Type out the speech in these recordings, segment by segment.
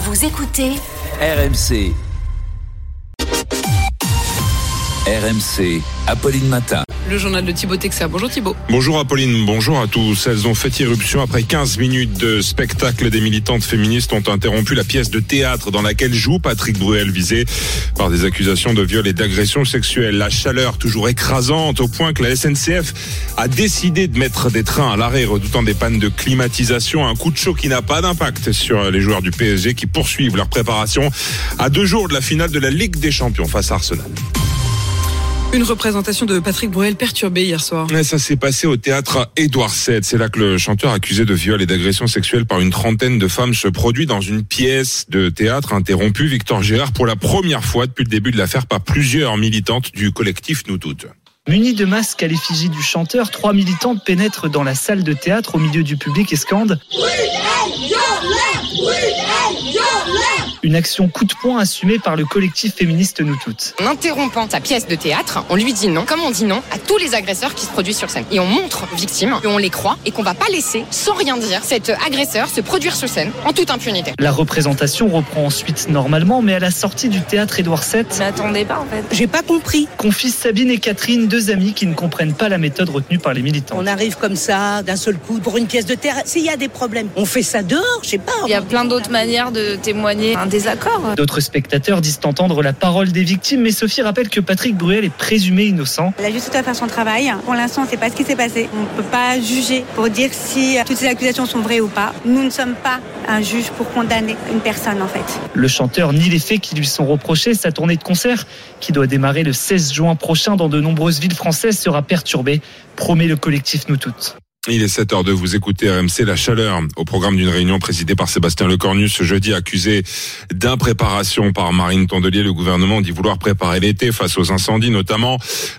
Vous écoutez RMC. RMC, Apolline Matin. Le journal de Thibaut Texer. Bonjour Thibaut. Bonjour Apolline, bonjour à tous. Elles ont fait irruption après 15 minutes de spectacle. Des militantes féministes ont interrompu la pièce de théâtre dans laquelle joue Patrick Bruel, visé par des accusations de viol et d'agression sexuelle. La chaleur toujours écrasante au point que la SNCF a décidé de mettre des trains à l'arrêt, redoutant des pannes de climatisation. Un coup de chaud qui n'a pas d'impact sur les joueurs du PSG qui poursuivent leur préparation à 2 jours de la finale de la Ligue des Champions face à Arsenal. Une représentation de Patrick Bruel perturbée hier soir. Ça s'est passé au théâtre Édouard VII. C'est là que le chanteur accusé de viol et d'agression sexuelle par une trentaine de femmes se produit dans une pièce de théâtre interrompue. Victor Gérard, pour la première fois depuis le début de l'affaire, par plusieurs militantes du collectif Nous Toutes. Munis de masques à l'effigie du chanteur, 3 militantes pénètrent dans la salle de théâtre au milieu du public et scandent une action coup de poing assumée par le collectif féministe Nous Toutes. En interrompant sa pièce de théâtre, on lui dit non, comme on dit non à tous les agresseurs qui se produisent sur scène. Et on montre aux victimes qu'on les croit et qu'on va pas laisser, sans rien dire, cet agresseur se produire sur scène en toute impunité. La représentation reprend ensuite normalement, mais à la sortie du théâtre Édouard VII... Je m'attendais pas en fait. J'ai pas compris. Confient Sabine et Catherine, 2 amies qui ne comprennent pas la méthode retenue par les militants. On arrive comme ça, d'un seul coup, pour une pièce de théâtre. S'il y a des problèmes, on fait ça dehors, je sais pas. Il y a plein d'autres manières de témoigner un désaccord. D'autres spectateurs disent entendre la parole des victimes, mais Sophie rappelle que Patrick Bruel est présumé innocent. La justice doit faire son travail. Pour l'instant, on ne sait pas ce qui s'est passé. On ne peut pas juger pour dire si toutes ces accusations sont vraies ou pas. Nous ne sommes pas un juge pour condamner une personne en fait. Le chanteur nie les faits qui lui sont reprochés. Sa tournée de concert, qui doit démarrer le 16 juin prochain dans de nombreuses villes françaises, sera perturbée, promet le collectif Nous Toutes. Il est 7h02, vous écoutez RMC. La chaleur au programme d'une réunion présidée par Sébastien Lecornu ce jeudi, accusé d'impréparation par Marine Tondelier. Le gouvernement dit vouloir préparer l'été face aux incendies, notamment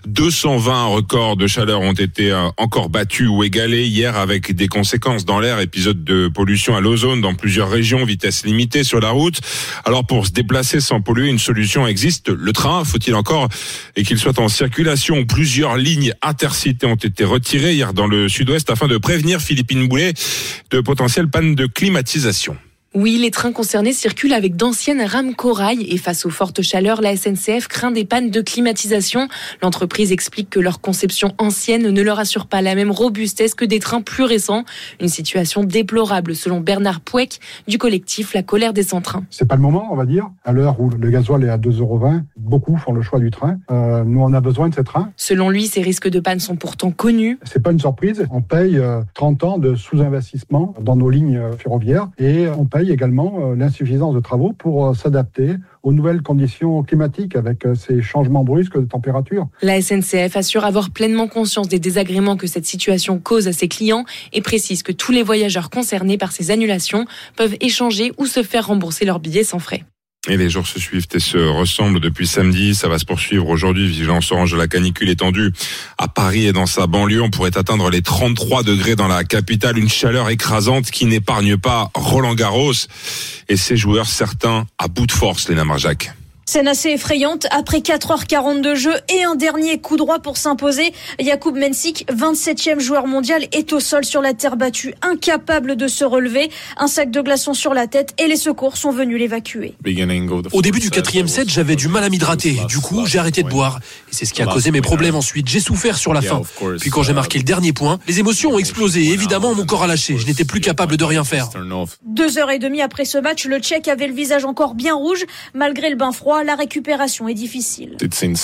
220 records de chaleur ont été encore battus ou égalés hier, avec des conséquences dans l'air. Épisode de pollution à l'ozone dans plusieurs régions, vitesse limitée sur la route. Alors pour se déplacer sans polluer, une solution existe, le train. Faut-il encore et qu'il soit en circulation. Plusieurs lignes intercités ont été retirées hier dans le sud-ouest afin de prévenir, Philippine Boulet, de potentielles pannes de climatisation. Oui, les trains concernés circulent avec d'anciennes rames corail et face aux fortes chaleurs, la SNCF craint des pannes de climatisation. L'entreprise explique que leur conception ancienne ne leur assure pas la même robustesse que des trains plus récents. Une situation déplorable selon Bernard Pouec du collectif La Colère des Sans-Trains. C'est pas le moment, on va dire. À l'heure où le gasoil est à 2,20 €, beaucoup font le choix du train. Nous, on a besoin de ces trains. Selon lui, ces risques de panne sont pourtant connus. C'est pas une surprise. On paye 30 ans de sous-investissement dans nos lignes ferroviaires et on paye également l'insuffisance de travaux pour s'adapter aux nouvelles conditions climatiques avec ces changements brusques de température. La SNCF assure avoir pleinement conscience des désagréments que cette situation cause à ses clients et précise que tous les voyageurs concernés par ces annulations peuvent échanger ou se faire rembourser leurs billets sans frais. Et les jours se suivent et se ressemblent depuis samedi. Ça va se poursuivre aujourd'hui. Vigilance orange de la canicule étendue à Paris et dans sa banlieue. On pourrait atteindre les 33 degrés dans la capitale. Une chaleur écrasante qui n'épargne pas Roland Garros et ses joueurs, certains à bout de force, Léna Marjac. Scène assez effrayante après 4h40 de jeu et un dernier coup droit pour s'imposer. Jakub Mensik, 27e joueur mondial, est au sol sur la terre battue, incapable de se relever. Un sac de glaçons sur la tête et les secours sont venus l'évacuer. Au début du 4e set, j'avais du mal à m'hydrater. Du coup, j'ai arrêté de boire. Et c'est ce qui a causé mes problèmes ensuite. J'ai souffert sur la fin. Puis quand j'ai marqué le dernier point, les émotions ont explosé. Et évidemment, mon corps a lâché. Je n'étais plus capable de rien faire. 2h30 après ce match, le Tchèque avait le visage encore bien rouge. Malgré le bain froid, la récupération est difficile.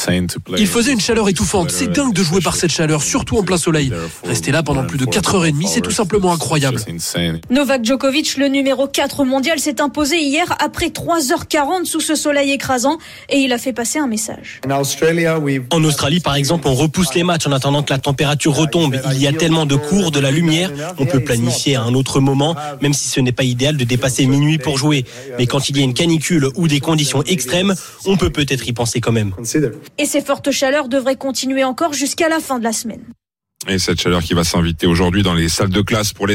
Il faisait une chaleur étouffante. C'est dingue de jouer par cette chaleur, surtout en plein soleil. Rester là pendant plus de 4h30, c'est tout simplement incroyable. Novak Djokovic, le numéro 4 mondial, s'est imposé hier après 3h40 sous ce soleil écrasant et il a fait passer un message. En Australie, par exemple, on repousse les matchs en attendant que la température retombe. Il y a tellement de cours, de la lumière, on peut planifier à un autre moment, même si ce n'est pas idéal de dépasser minuit pour jouer. Mais quand il y a une canicule ou des conditions extrêmes, on peut peut-être y penser quand même. Et ces fortes chaleurs devraient continuer encore jusqu'à la fin de la semaine. Et cette chaleur qui va s'inviter aujourd'hui dans les salles de classe pour les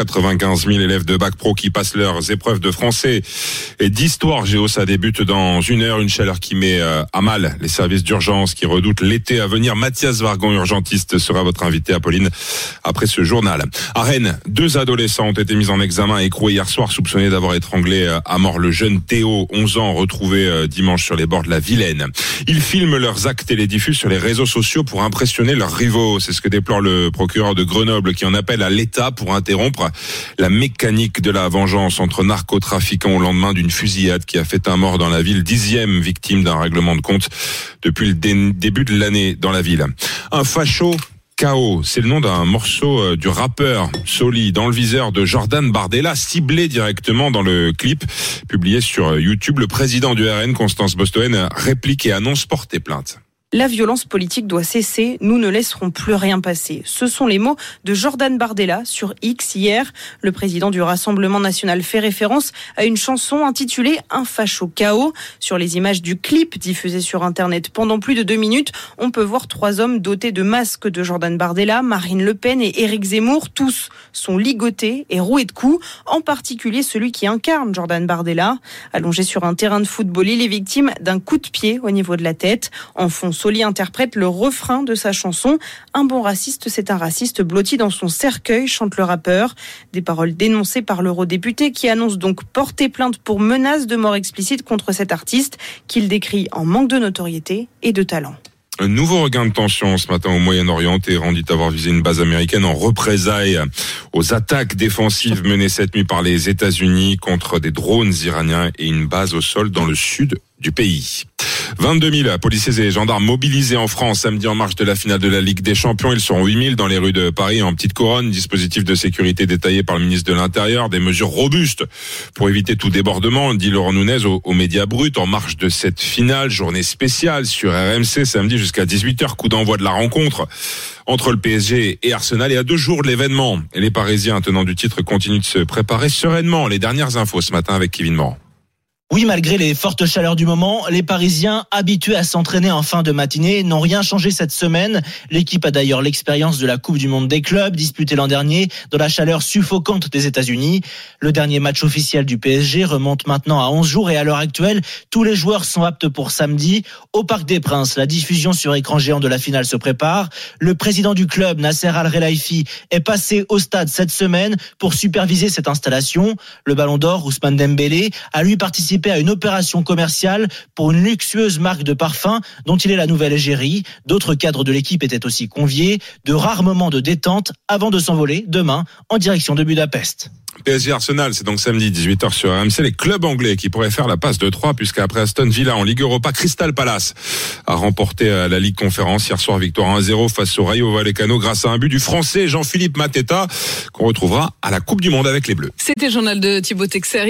195 000 élèves de Bac Pro qui passent leurs épreuves de français et d'histoire géo. Ça débute dans 1 heure. Une chaleur qui met à mal les services d'urgence qui redoutent l'été à venir. Mathias Vargon, urgentiste, sera votre invité, Apolline, après ce journal. À Rennes, 2 adolescents ont été mis en examen et écroués hier soir, soupçonnés d'avoir étranglé à mort le jeune Théo, 11 ans, retrouvé dimanche sur les bords de la Vilaine. Ils filment leurs actes et les diffusent sur les réseaux sociaux pour impressionner leurs rivaux. C'est ce que déplore le procureur de Grenoble qui en appelle à l'État pour interrompre la mécanique de la vengeance entre narcotrafiquants au lendemain d'une fusillade qui a fait un mort dans la ville, 10e victime d'un règlement de compte depuis le début de l'année dans la ville. Un facho KO, c'est le nom d'un morceau du rappeur Soli dans le viseur de Jordan Bardella, ciblé directement dans le clip publié sur YouTube. Le président du RN, Constance Bostoen, réplique et annonce porter plainte. La violence politique doit cesser, nous ne laisserons plus rien passer. Ce sont les mots de Jordan Bardella sur X hier. Le président du Rassemblement national fait référence à une chanson intitulée Un facho KO. Sur les images du clip diffusé sur Internet pendant plus de 2 minutes, on peut voir 3 hommes dotés de masques de Jordan Bardella, Marine Le Pen et Éric Zemmour. Tous sont ligotés et roués de coups, en particulier celui qui incarne Jordan Bardella. Allongé sur un terrain de football, il est victime d'un coup de pied au niveau de la tête. En fond, Soli interprète le refrain de sa chanson. Un bon raciste, c'est un raciste blotti dans son cercueil, chante le rappeur. Des paroles dénoncées par l'eurodéputé qui annonce donc porter plainte pour menace de mort explicite contre cet artiste qu'il décrit en manque de notoriété et de talent. Un nouveau regain de tension ce matin au Moyen-Orient. Téhéran dit avoir visé une base américaine en représailles aux attaques défensives menées cette nuit par les États-Unis contre des drones iraniens et une base au sol dans le sud du pays. 22 000 policiers et gendarmes mobilisés en France samedi en marge de la finale de la Ligue des Champions. Ils seront 8 000 dans les rues de Paris en petite couronne. Dispositif de sécurité détaillé par le ministre de l'Intérieur. Des mesures robustes pour éviter tout débordement, dit Laurent Nunez aux médias bruts. En marge de cette finale, journée spéciale sur RMC samedi jusqu'à 18h. Coup d'envoi de la rencontre entre le PSG et Arsenal. Et à 2 jours de l'événement, et les Parisiens tenants du titre continuent de se préparer sereinement. Les dernières infos ce matin avec Kevin Morand. Oui, malgré les fortes chaleurs du moment, les Parisiens, habitués à s'entraîner en fin de matinée, n'ont rien changé cette semaine. L'équipe a d'ailleurs l'expérience de la Coupe du Monde des clubs, disputée l'an dernier dans la chaleur suffocante des États-Unis. Le dernier match officiel du PSG remonte maintenant à 11 jours et à l'heure actuelle, tous les joueurs sont aptes pour samedi. Au Parc des Princes, la diffusion sur écran géant de la finale se prépare. Le président du club, Nasser Al-Khelaifi, est passé au stade cette semaine pour superviser cette installation. Le Ballon d'Or, Ousmane Dembélé, a lui participé à une opération commerciale pour une luxueuse marque de parfum dont il est la nouvelle égérie. D'autres cadres de l'équipe étaient aussi conviés. De rares moments de détente avant de s'envoler demain en direction de Budapest. PSG Arsenal, c'est donc samedi 18h sur RMC. Les clubs anglais qui pourraient faire la passe de 3 puisqu'après Aston Villa en Ligue Europa, Crystal Palace a remporté la Ligue Conférence hier soir, victoire 1-0 face au Rayo Vallecano grâce à un but du Français Jean-Philippe Mateta qu'on retrouvera à la Coupe du Monde avec les Bleus. C'était le journal de Thibaut Texer.